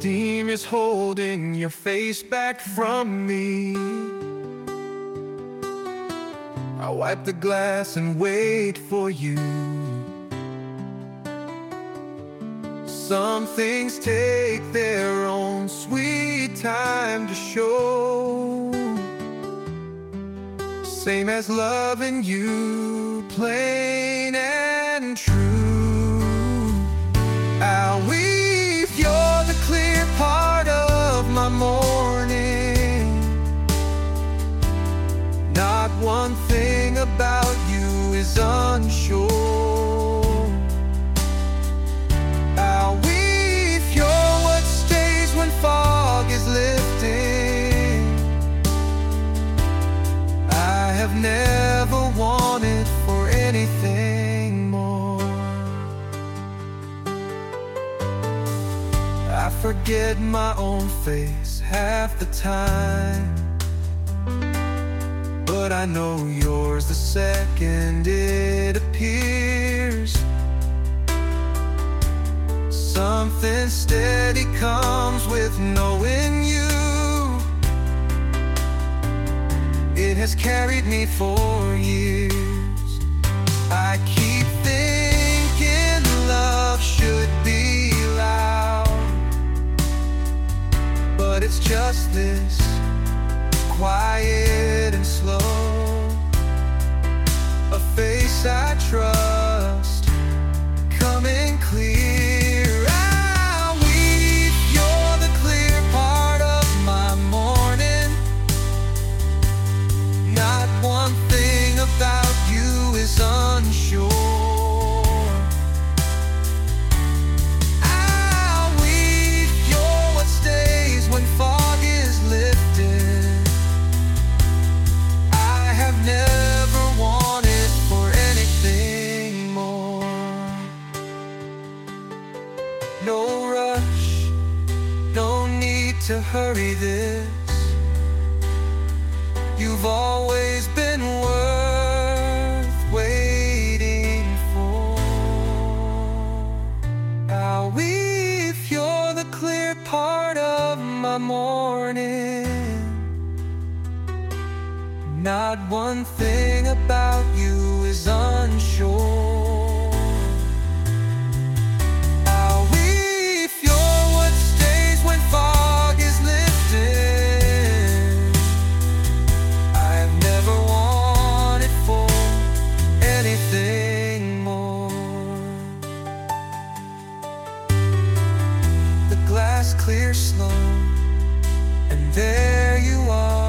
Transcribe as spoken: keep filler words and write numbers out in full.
steam is holding your face back from me. I wipe the glass and wait for you. Some things take their own sweet time to show, same as loving you, plain and true. I'll weave, you're the clear part of my morning. Not one thing about you is unsure. I'll weave, you're what stays when fog is lifting. I have never wanted for anything more. I forget my own face half the time, but I know yours the second it appears. Something steady comes with knowing you. It has carried me for years. I keep thinking love should be loud, but it's just this, quiet and slow. A face I trust, coming clear. I'll weave, you're the clear part of my morning. Not one thing about you is unsure. I'll weave, you're what stays when fog is lifted. I have never wanted for anything more. No rush, no need to hurry this. You've always been worth waiting for. I'll weave, you're the clear part of my morning. Not one thing about you is unsure. I'll weave, you're what stays when fog is lifted. I've never wanted for anything more. The glass clears slow, and there you are.